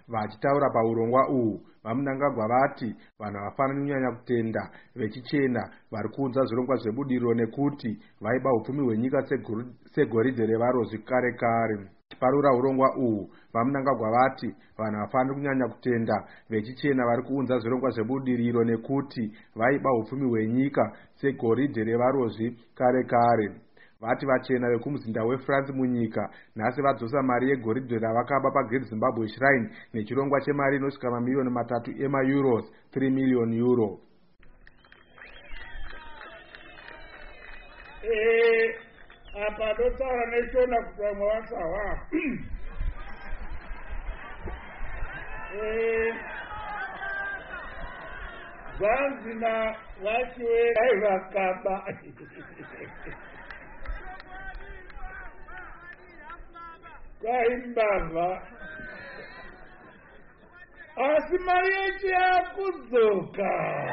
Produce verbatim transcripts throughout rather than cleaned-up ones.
Vachitaura paurongwa uhu, vaMnangagwa vati vanhu havafaniri kunyanya kutenda vechichena vari kuunza zvirongwa zvebudiriro nekuti vaiba upfumi hwenyika segoridhe revarozvi kare kare. Chiparura urongwa uhu, vaMnangagwa vati vanhu havafaniri kunyanya kutenda vechichena vari kuunza zvirongwa zvebudiriro nekuti vaiba upfumi hwenyika segoridhe revarozvi kare kare. Vati vachena vekumuzinda weFrance munyika nhasi vadzosa mari yegoridhe ravakaba paGreat Zimbabwe Shrine nechirongwa chemari inosvika mamiliyoni matatu emaeuros, three million euro. Eh, apa dotaura nechona kuti vamwe vasawa. Eh, Zanzina vachiwe vaivakaba. Kwaimbava asi mari yechi yakudzoka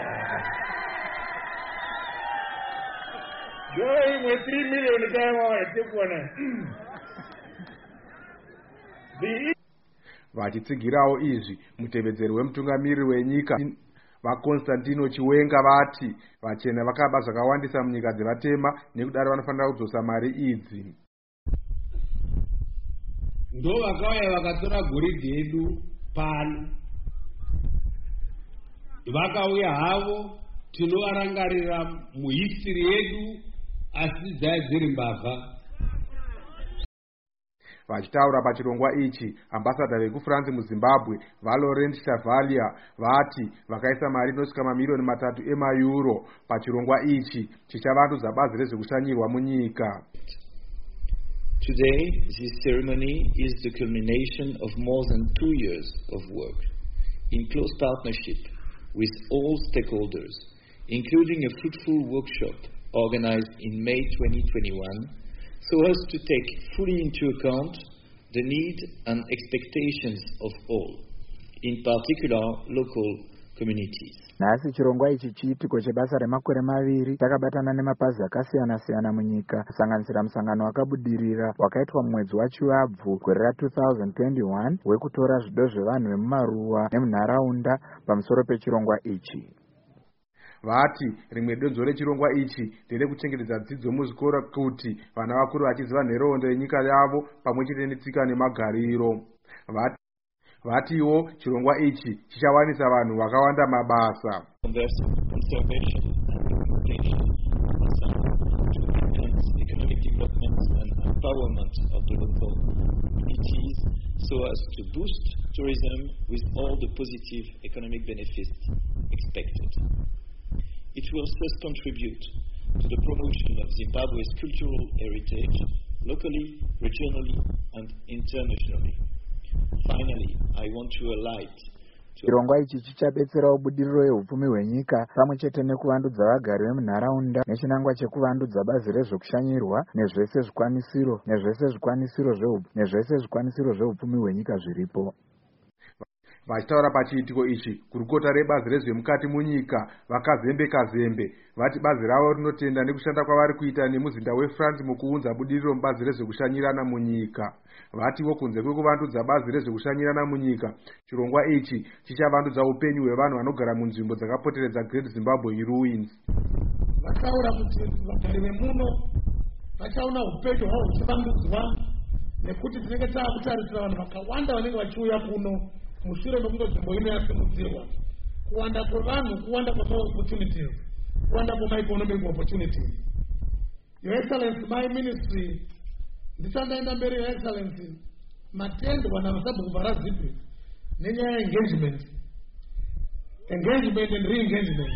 joimwe three million kaimawaitekwana vachitsigirawo izvi mutevedzeri wemutungamiriri wenyika vaConstantino Chiwenga vati vachena vakaba zvakawandisa munyika dzevatema nekudaro vanofanira kudzosa mari idzi. Ndo vakauya vakatora goridhe yedu pano, vakauya havo tinovarangarira muhistory yedu asi dzaya dziri mbavha. Vachitaura pachirongwa ichi, ambassador vekuFrance muZimbabwe vaLaurent Chavalia vati vakaisa mari inosvika mamiliyoni matatu emaeuro pachirongwa ichi chichavandudza bazi rezvekushanyirwa munyika. Today, this ceremony is the culmination of more than two years of work in close partnership with all stakeholders, including a fruitful workshop organized in May twenty twenty-one, so as to take fully into account the need and expectations of all, in particular local communities. Nhasi chirongwa ichi chiitiko chebasa remakore maviri chakabatana nemapazi akasiyana-siyana munyika kusanganisira musangano wakabudirira wakaitwa mumwedzi waChivabvu gore ra two thousand twenty-one wekutora zvido zvevanhu vemumaruwa nemunharaunda pamusoro pechirongwa ichi. Vati rimwe donzo rechirongwa ichi ndere kuchengetedza dzidzo muzvikora kuti vana vakuru vachiziva nhoroondo yenyika yavo pamwe chete netsika nemagariro. Vati Vatiwo chirongwa ichi chichawanisa vanhu vakawanda mabasa. Conservation and implementation to enhance economic development and empowerment of the local communities so as to boost tourism with all the positive economic benefits expected. It will thus contribute to the promotion of Zimbabwe's cultural heritage locally, regionally and internationally. Finally, I want to highlight chirongwa ichi chichabetserawo budiriro yeupfumi hwenyika pamwe chete nekuvandudza vagari vemunharaunda nechinangwa chekuvandudza bazi rezvekushanyirwa nezvese zvikwanisiro nezvese zvikwanisiro zveup nezvese zvikwanisiro zveupfumi hwenyika zviripo. Vachitaura pachiitiko ichi, kurukota rebazi rezvemukati munyika vakazembe kazembe vati bazi ravo rinotenda nekushanda kwavari kuita nemuzinda weFrance mukuunza budiriro mubazi rezvekushanyirana munyika. Vatiwo kunze kwekuvandudza bazi rezvekushanyirana munyika, chirongwa ichi chichavandudza upenyu hwevanhu vanogara munzvimbo dzakapoteredza Great Zimbabwe Ruins. Vataura kuti vagari vemuno vachaona upenyu hwavo huchivandudzwa nekuti tinenge taakutarisira vanhu vakawanda vanenge vachiuya kuno mushure mekunge nzvimbo ino yasimudzirwa. Kuwanda kwevanhu, kuwanda kwemaopportunities, kuwanda kwemaeconomic opportunities. Your Excellency, my ministry ndichandaenda mberi Your Excellency matendwa namasabhuku varazipi nenyaya engagement engagement and re-engagement.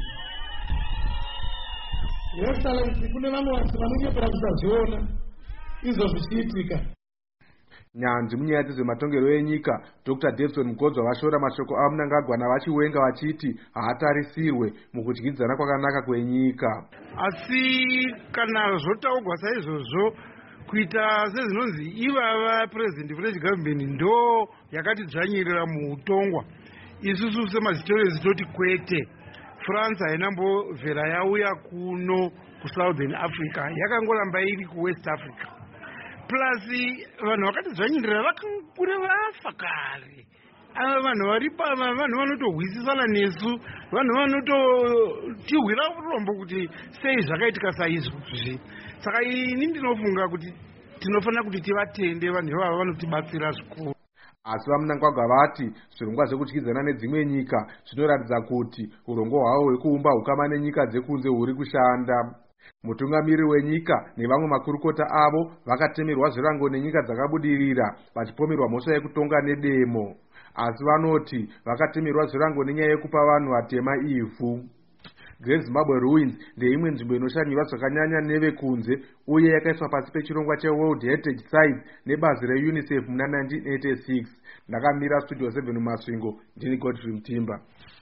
Your Excellency, kune vamwe vanhu vanonyepera kusaziona izvo zvichiitika. Nyanzvi munyaya dzezvematongero enyika, Doctor Davidson Mugodzwa vashora mashoko aMnangagwa navaChiwenga vachiti haatarisirwe mukudyidzana kwakanaka kwenyika. Asi kana zvotaurwa saizvozvo kuita sezvinonzi ivava president village government ndo yakati dzvanyirira muutongwa, isusu semazitorezi toti kwete. France hainambobvera yauya kuno kuSouthern Africa, yakangoramba iri kuWest Africa. Plus vanhu vakati dzvanyirira vakangure vafa kare, ava vanhu vari pava vanhu vanotohwisisana nesu, vanhu vanototirwira urombo kuti sei zvakaitika saizvozvi. Saka ini ndinofunga kuti tinofanira kuti tivatende vanhu ivava vanotibatsira zvikuru. Asi vaMnangagwa vati zvirongwa zvekudyidzana nedzimwe nyika zvinoratidza kuti urongwa hwavo hwekuumba ukama nenyika dzekunze huri kushanda. Mutungamiri wenyika nevamwe makurukota avo vakatemerwa zvirango nenyika dzakabudirira vachipomerwa mhosva yekutonga nedemo. Asi vanoti vakatemerwa zvirango nenyaya yekupa vanhu vatema ivhu. Great Zimbabwe Ruins ndeimwe nzvimbo inoshanyirwa zvakanyanya nevekunze uye yakaiswa pasi pechirongwa cheWorld Heritage Site nebazi reUNICEF muna nineteen eighty-six. Ndakamira Studio seven mumasvingo, ndini Godfrey Mtimba.